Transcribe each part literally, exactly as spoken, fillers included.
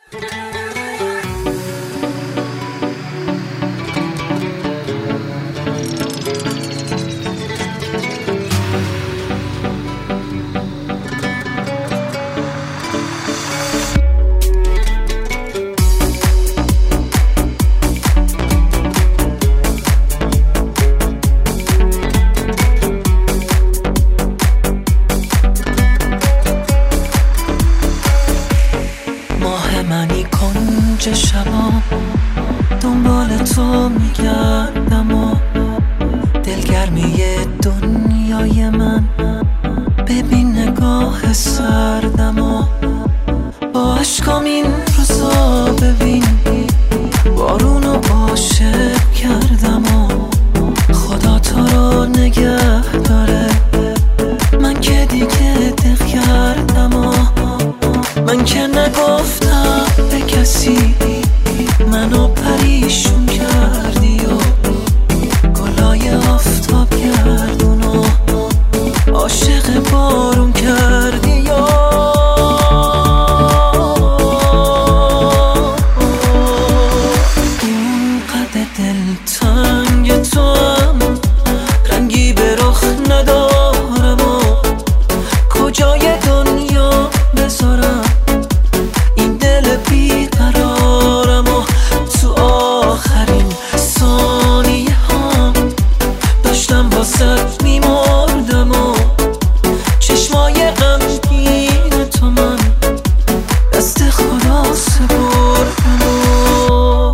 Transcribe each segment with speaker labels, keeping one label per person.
Speaker 1: منی کنج شبا دنبال تو میگردم و دلگرمی دنیای من ببین نگاه سردم و با عشقام این روزا ببین بارونو عاشق کردم و خدا تو رو نگه داره من که دیگه دق کردم و من که نگفتم به کسی منو پریشون کردی و گلای آفتاب گردون و عاشق بارون کردی و اینقدر دلتنگ تو هم رنگی به رخ ندارم و کجای دنیا بذارم این دل بیقرارم و تو آخرین ثانیه هم داشتم واسه میمردم و چشمای غمگین تو من دست خدا سپردم و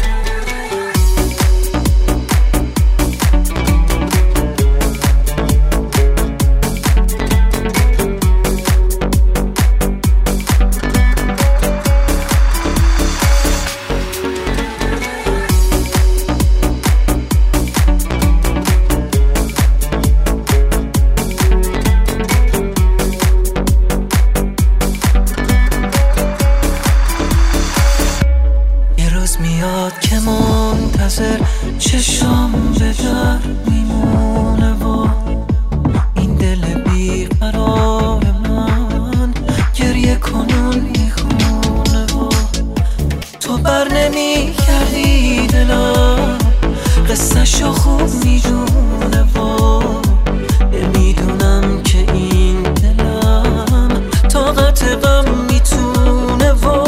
Speaker 1: میاد که منتظر چشام به در میمونه و این دل بیقرار من گریه کنون میخونه و تو بر نمی کردی دلم قصه شو خوب میدونه و میدونم که این دلم طاقت غم میتونه و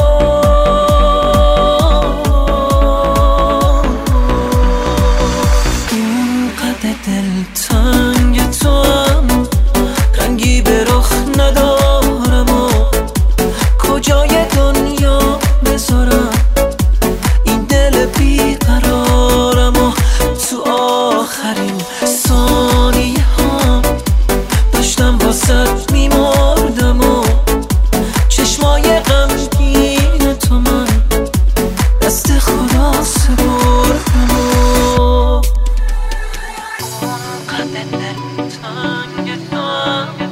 Speaker 1: دلتنگ تو هم رنگی به رخ ندارم و کجای دنیا بذارم این دل بیقرارم و تو آخرین ثانیه هم داشتم واسه میمردم و چشمای غمگین تو من دست خدا سپردم و قد دلتنگ تو